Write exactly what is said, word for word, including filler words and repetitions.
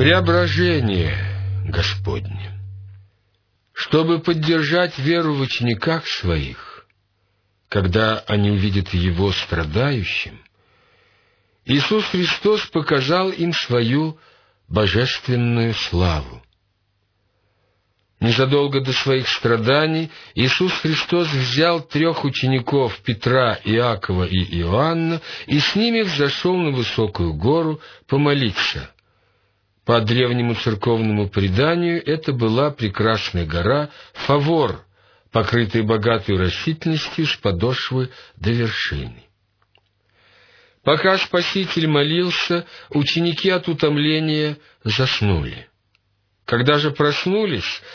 Преображение Господне. Чтобы поддержать веру в учениках своих, когда они увидят Его страдающим, Иисус Христос показал им свою божественную славу. Незадолго до своих страданий Иисус Христос взял трех учеников Петра, Иакова и Иоанна и с ними взошел на высокую гору помолиться. По древнему церковному преданию это была прекрасная гора Фавор, покрытая богатой растительностью с подошвы до вершины. Пока Спаситель молился, ученики от утомления заснули. Когда же проснулись,